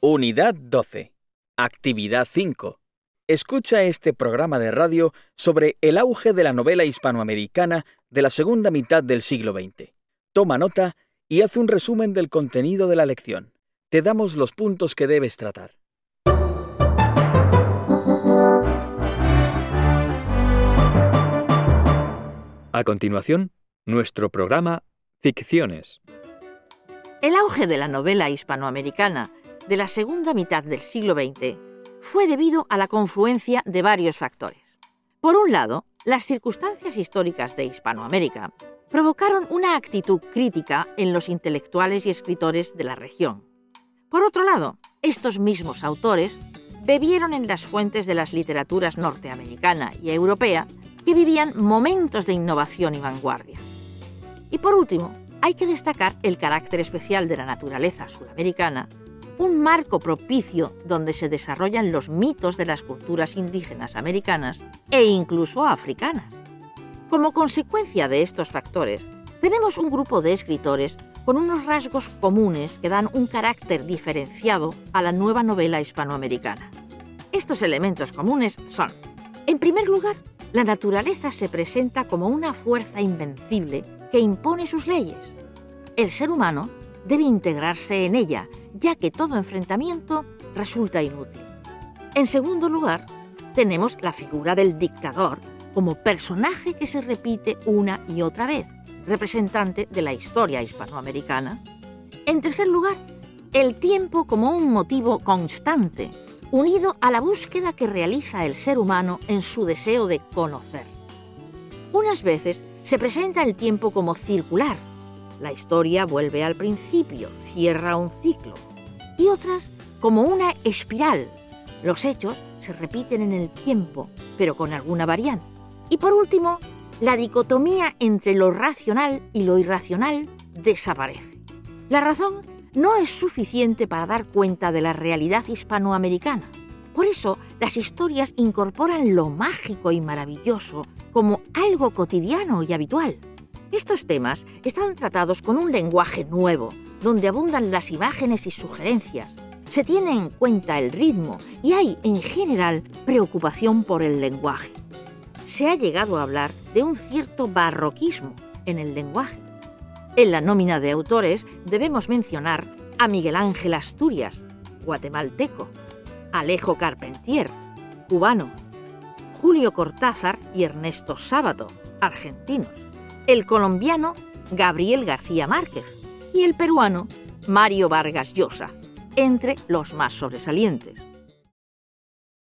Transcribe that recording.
Unidad 12. Actividad 5. Escucha este programa de radio sobre el auge de la novela hispanoamericana de la segunda mitad del siglo XX. Toma nota y haz un resumen del contenido de la lección. Te damos los puntos que debes tratar. A continuación, nuestro programa Ficciones. El auge de la novela hispanoamericana de la segunda mitad del siglo XX fue debido a la confluencia de varios factores. Por un lado, las circunstancias históricas de Hispanoamérica provocaron una actitud crítica en los intelectuales y escritores de la región. Por otro lado, estos mismos autores bebieron en las fuentes de las literaturas norteamericana y europea que vivían momentos de innovación y vanguardia. Y por último, hay que destacar el carácter especial de la naturaleza sudamericana, un marco propicio donde se desarrollan los mitos de las culturas indígenas americanas e incluso africanas. Como consecuencia de estos factores, tenemos un grupo de escritores con unos rasgos comunes que dan un carácter diferenciado a la nueva novela hispanoamericana. Estos elementos comunes son, en primer lugar, la naturaleza se presenta como una fuerza invencible que impone sus leyes. El ser humano debe integrarse en ella, ya que todo enfrentamiento resulta inútil. En segundo lugar, tenemos la figura del dictador como personaje que se repite una y otra vez, representante de la historia hispanoamericana. En tercer lugar, el tiempo como un motivo constante, unido a la búsqueda que realiza el ser humano en su deseo de conocer. Unas veces se presenta el tiempo como circular. La historia vuelve al principio, cierra un ciclo. Y otras como una espiral. Los hechos se repiten en el tiempo, pero con alguna variante. Y por último, la dicotomía entre lo racional y lo irracional desaparece. La razón no es suficiente para dar cuenta de la realidad hispanoamericana. Por eso, las historias incorporan lo mágico y maravilloso como algo cotidiano y habitual. Estos temas están tratados con un lenguaje nuevo, donde abundan las imágenes y sugerencias. Se tiene en cuenta el ritmo y hay, en general, preocupación por el lenguaje. Se ha llegado a hablar de un cierto barroquismo en el lenguaje. En la nómina de autores debemos mencionar a Miguel Ángel Asturias, guatemalteco, Alejo Carpentier, cubano, Julio Cortázar y Ernesto Sábato, argentinos, el colombiano Gabriel García Márquez y el peruano Mario Vargas Llosa, entre los más sobresalientes.